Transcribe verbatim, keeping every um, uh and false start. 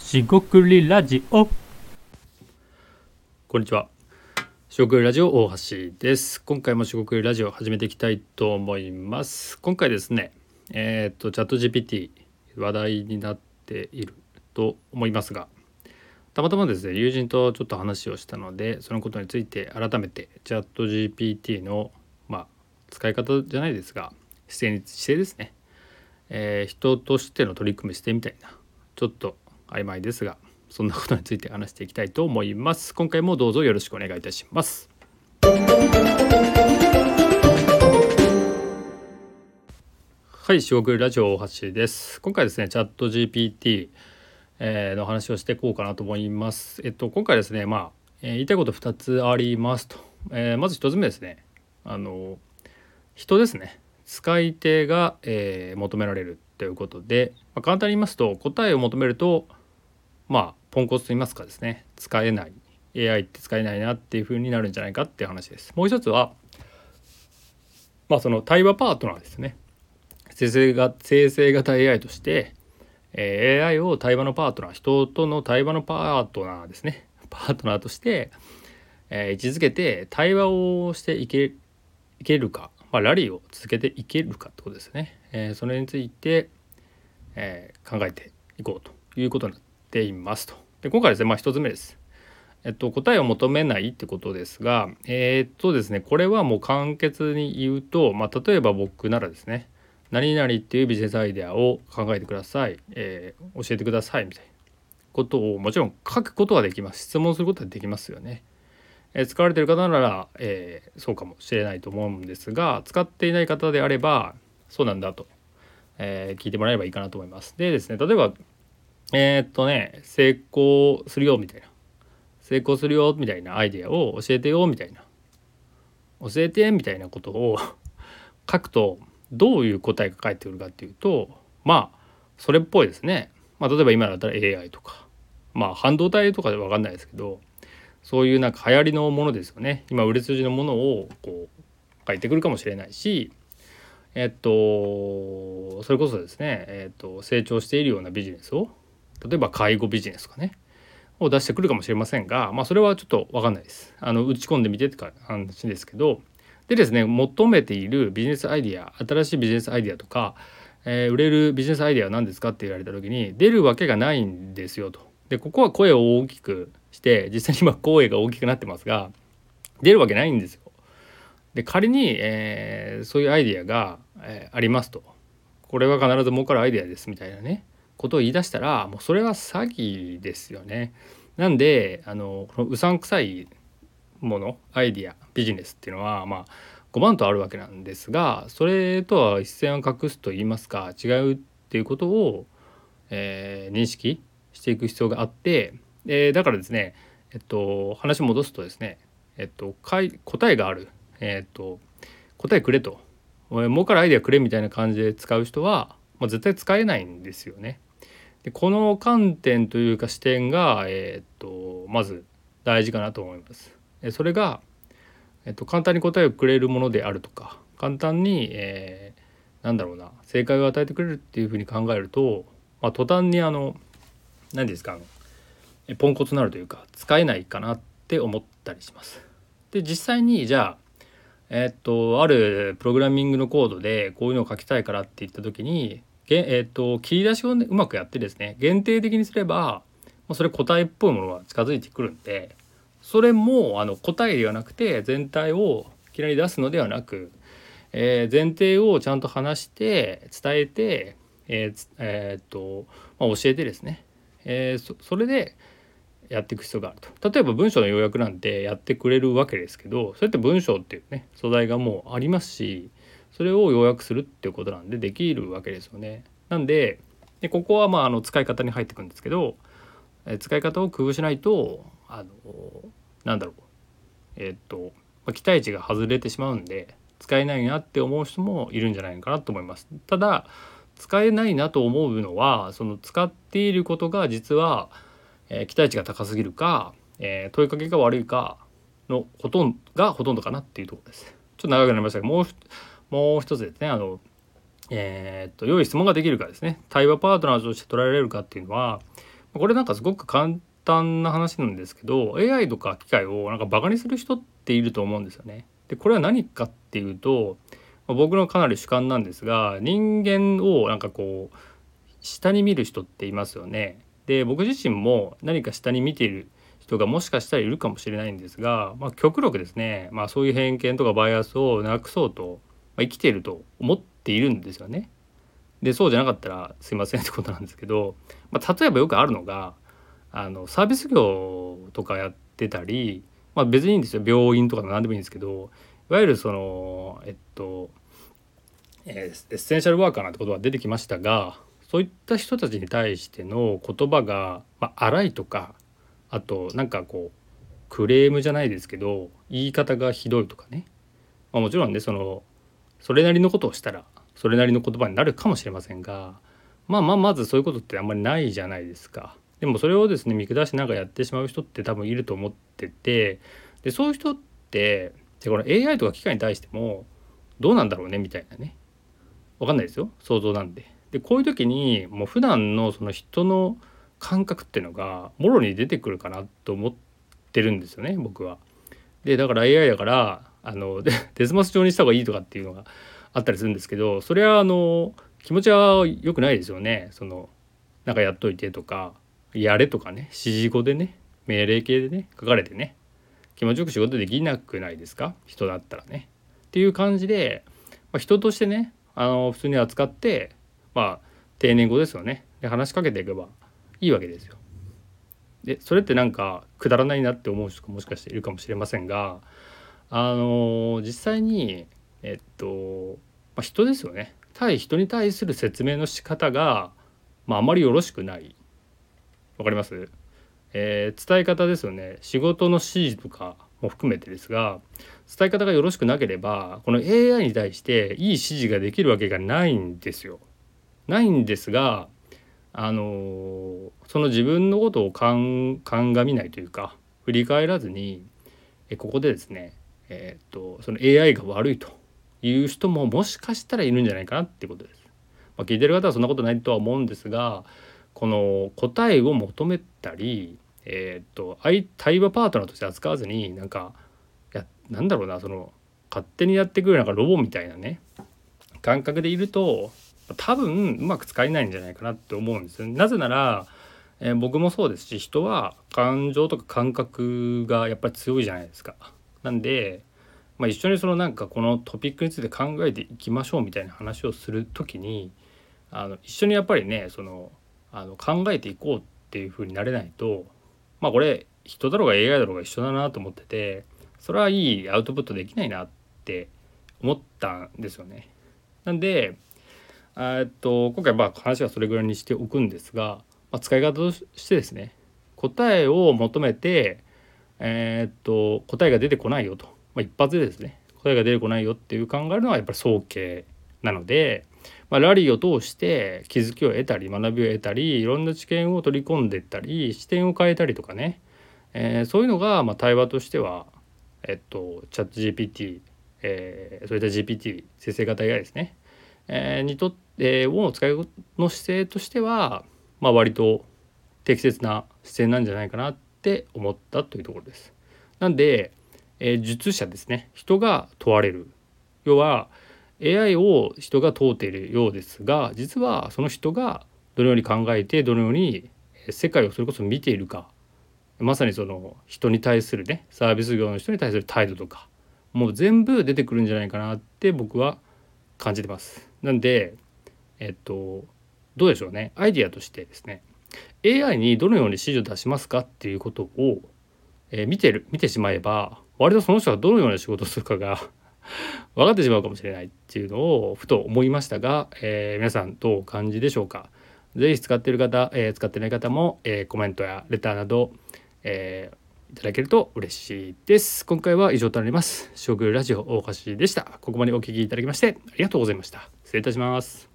しごくりラジオ。 こんにちは。しごくりラジオ大橋です。今回もしごくりラジオを始めていきたいと思います。今回ですね、えっとチャット ジーピーティー 話題になっていると思いますが、たまたまですね友人とちょっと話をしたので、そのことについて改めてチャット ジーピーティー のまあ使い方じゃないですが、姿勢に姿勢ですね、えー、人としての取り組み姿勢みたいな、ちょっと曖昧ですが、そんなことについて話していきたいと思います。今回もどうぞよろしくお願いいたします。はい、しごくりラジオ大橋です。今回ですねチャット ジーピーティー、えー、の話をしていこうかなと思います。えっと今回ですねまあ、えー、言いたいことふたつありますと、えー、まずひとつめですね、あの人ですね、使い手が、えー、求められるということで、まあ、簡単に言いますと、答えを求めるとまあポンコツと言いますかですね、使えない エーアイ って使えないなっていう風になるんじゃないかっていう話です。もう一つはまあその対話パートナーですね。生成が生成型 エーアイ として、えー、エーアイ を対話のパートナー、人との対話のパートナーですね、パートナーとして、えー、位置づけて対話をしていけいけるか、まあ、ラリーを続けていけるかってことですね。えー、それについて、えー、考えていこうということになっていますと。で今回ですね、まあ、ひとつめです。えっと、答えを求めないってことですが、えー、っとですねこれはもう簡潔に言うと、まあ、例えば僕ならですね、何々っていうビジネスアイデアを考えてください、えー、教えてくださいみたいなことをもちろん書くことはできます。質問することはできますよね。えー、使われている方なら、えー、そうかもしれないと思うんですが、使っていない方であればそうなんだと、えー、聞いてもらえればいいかなと思います。でですね、例えばえー、っとね成功するよみたいな成功するよみたいなアイデアを教えてよみたいな教えてみたいなことを書くと、どういう答えが返ってくるかっていうと、まあそれっぽいですね。まあ、例えば今だったら エーアイ とか、まあ半導体とかで分かんないですけど、そういうなんか流行りのものですよね。今売れ筋のものをこう書いてくるかもしれないし、えっとそれこそですね、えっと成長しているようなビジネスを、例えば介護ビジネスとかねを出してくるかもしれませんが、まあそれはちょっと分かんないです。あの打ち込んでみてって話ですけど、でですね、求めているビジネスアイディア、新しいビジネスアイディアとか、えー、売れるビジネスアイディアは何ですかって言われた時に出るわけがないんですよと。でここは声を大きくして、実際に今声が大きくなってますが出るわけないんですよ。で仮に、えー、そういうアイディアが、えー、ありますと、これは必ず儲かるアイディアですみたいなねことを言い出したら、もうそれは詐欺ですよね。なんであのこのうさんくさいもの、アイディア、ビジネスっていうのはまあごまんとあるわけなんですが、それとは一線を画すと言いますか、違うっていうことを、えー、認識していく必要があって、えー、だからですね、えっと話戻すとですね、えっと答えがある、えっと答えくれと、儲かるアイデアくれみたいな感じで使う人は、まあ、絶対使えないんですよね。でこの観点というか視点が、えー、っとまず大事かなと思います。それが、えっと、簡単に答えをくれるものであるとか、簡単に、えー、なんだろうな正解を与えてくれるっていうふうに考えると、まあ、途端にあの何ですかあのポンコツになるというか使えないかなって思ったりします。で実際にじゃあえっとあるプログラミングのコードでこういうのを書きたいからって言った時に、えっと切り出しを、ね、うまくやってですね限定的にすれば、それ答えっぽいものが近づいてくるんで、それもあの答えではなくて全体をいきなり出すのではなく、えー、前提をちゃんと話して伝えて、えーえー、っとまあ、教えてですね、えー、そ, それでやっていく必要があると。例えば文章の要約なんてやってくれるわけですけど、それって文章っていうね素材がもうありますし、それを要約するっていうことなんでできるわけですよね。なんで、でここはまああの使い方に入ってくるんですけど、えー、使い方を工夫しないとあのなんだろうえー、っと、まあ、期待値が外れてしまうんで使えないなって思う人もいるんじゃないかなと思います。ただ使えないなと思うのは、その使っていることが実は、えー、期待値が高すぎるか、えー、問いかけが悪いかのほとんどがほとんどかなっていうところです。ちょっと長くなりましたが、もうもう一つですね、あのえー、っと良い質問ができるかですね。対話パートナーとして捉えられるかっていうのは、 これなんかすごく簡単な話なんですけど、 エーアイ とか機械をなんかバカにする人っていると思うんですよね。でこれは何かっていうと、僕のかなり主観なんですが、人間をなんかこう下に見る人っていますよね。で僕自身も何か下に見ている人がもしかしたらいるかもしれないんですが、まあ、極力ですね、まあ、そういう偏見とかバイアスをなくそうと、まあ、生きていると思っているんですよね。でそうじゃなかったらすいませんってことなんですけど、まあ、例えばよくあるのがあのサービス業とかやってたり、まあ、別にいいんですよ、病院とか何でもいいんですけど、いわゆるそのえっとエッセンシャルワーカーなんて言葉が出てきましたが、そういった人たちに対しての言葉が、まあ、荒いとか、あとなんかこうクレームじゃないですけど言い方がひどいとかね、まあ、もちろんねそのそれなりのことをしたらそれなりの言葉になるかもしれませんが、まあまあまずそういうことってあんまりないじゃないですか。でもそれをですね見下してなんかやってしまう人って多分いると思ってて、でそういう人ってでこの エーアイ とか機械に対してもどうなんだろうねみたいなね、わかんないですよ、想像なんで。でこういう時にもう普段のその人の感覚っていうのがもろに出てくるかなと思ってるんですよね、僕は。でだから エーアイ だからあのデスマス調にした方がいいとかっていうのがあったりするんですけど、それはあの気持ちは良くないですよね。そのなんかやっといてとかやれとかね、指示語でね、命令形でね書かれてね、気持ちよく仕事できなくないですか、人だったらねっていう感じで、まあ、人としてねあの普通に扱って、まあ定年語ですよね、で話しかけていけばいいわけですよ。でそれってなんかくだらないなって思う人がもしかしているかもしれませんが、あの実際にえっと、まあ、人ですよね。対人に対する説明の仕方が、まあ、あまりよろしくない。わかります？えー伝え方ですよね。仕事の指示とかも含めてですが、伝え方がよろしくなければこの エーアイ に対していい指示ができるわけがないんですよ。ないんですが、あのその自分のことを鑑みないというか振り返らずに、えここでですね、えーっとその エーアイ が悪いという人ももしかしたらいるんじゃないかなっていうことです。まあ、聞いてる方はそんなことないとは思うんですが、この答えを求めたり、えーっと相対話パートナーとして扱わずになんかやなんだろうな、その勝手にやってくるなんかロボみたいなね感覚でいると多分うまく使えないんじゃないかなって思うんですよね。なぜなら、えー僕もそうですし、人は感情とか感覚がやっぱり強いじゃないですか。なんで、まあ、一緒にそのなんかこのトピックについて考えていきましょうみたいな話をする時に、あの一緒にやっぱりねそのあの考えていこうっていう風になれないと、まあこれ人だろうが エーアイ だろうが一緒だなと思ってて、それはいいアウトプットできないなって思ったんですよね。なんでえっと今回まあ話はそれぐらいにしておくんですが、まあ、使い方としてですね、答えを求めて、えっと答えが出てこないよと、まあ、一発でですね答えが出てこないよっていう考えるのはやっぱり早計なので、まあ、ラリーを通して気づきを得たり学びを得たりいろんな知見を取り込んでいったり視点を変えたりとかね、えーそういうのがまあ対話としてはえっとチャット ジーピーティー、えー、そういった ジーピーティー 生成型 エーアイ ですね、えーにとって、えーを使いの姿勢としては、まあ、割と適切な姿勢なんじゃないかなって思ったというところです。なんで、えー術者ですね、人が問われる、要は エーアイ を人が問うているようですが、実はその人がどのように考えてどのように世界をそれこそ見ているか、まさにその人に対するねサービス業の人に対する態度とかもう全部出てくるんじゃないかなって僕は感じてます。なんでえっとどうでしょうね、アイディアとしてですね、 エーアイ にどのように指示を出しますかっていうことを、えー見てる見てしまえば割とその人がどのような仕事をするかが分かってしまうかもしれないっていうのをふと思いましたが、えー皆さんどうお感じでしょうか。ぜひ使っている方、えー使ってない方も、えーコメントやレターなど、えーいただけると嬉しいです。今回は以上となります。将軍ラジオ大橋でした。ここまでお聞きいただきましてありがとうございました。失礼いたします。